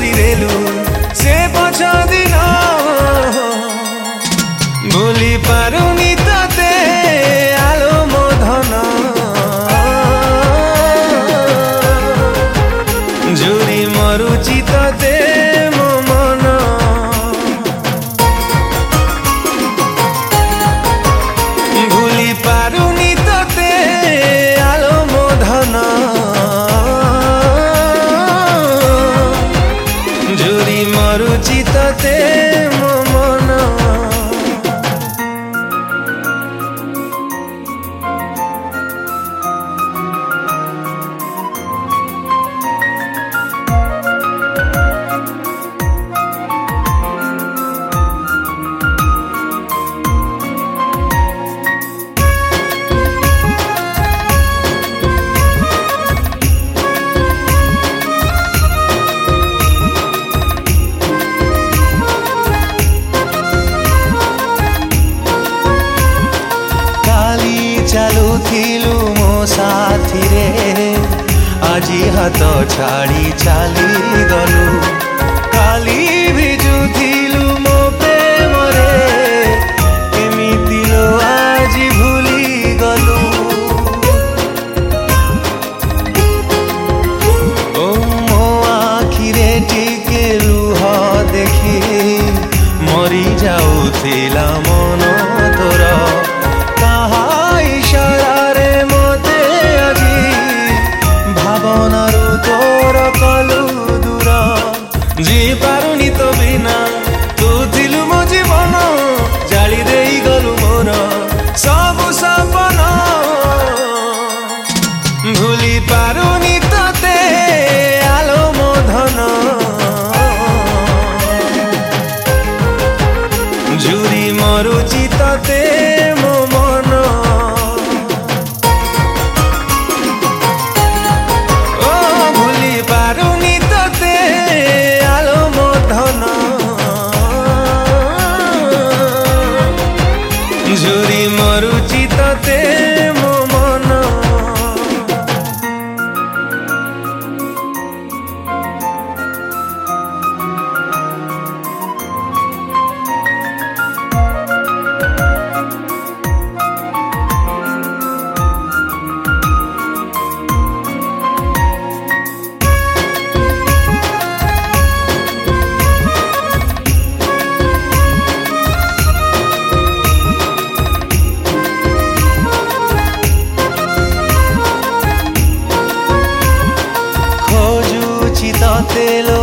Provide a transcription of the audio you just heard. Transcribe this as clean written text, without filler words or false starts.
କରିଦେଲୁ ସେ ପଛ ଦିନ ଭୁଲି ପାରୁନି ତତେ ଆଲୋ ମୋ ଧନ ଝୁରି ମରୁଛି ତତେ ମୋ ମନ ଭୁଲି ପାରୁନି ତତେ ଆଲୋ ମୋ ଧନ ଝୁରି ମରୁଛି ତତେ ମୋ ମନ ଚାଲୁଥିଲୁ ମୋ ସାଥିରେ ଆଜି ହାତ ଛାଡ଼ି ଚାଲିଗଲୁ କାଲି ଭିଜୁଥିଲୁ ମୋ ପ୍ରେମରେ କେମିତି ଲୋ ଆଜି ଭୁଲିଗଲୁ ଓ ମୋ ଆଖିରେ ଟିକେ ଲୁହ ଦେଖି ମରି ଯାଉଥିଲା ମନ ତୋର ଇଶାରାରେ ମତେ ଆଜି ଭାବନାରୁ ତୋର କଲୁ ଦୂର ଯିପାରୁନି ତ ବିନା ତୁ ଥିଲୁ ମୋ ଜୀବନ ଜାଳି ଦେଇଗଲୁ ମୋର ସବୁ ସପନ ଭୁଲି ପାରୁନି ତତେ ଆଲୋ ମୋ ଧନ ଝୁରି ମରୁଛି ତତେ ମୋ ମନ ঝুরি মরুচি ততে মো মন তেল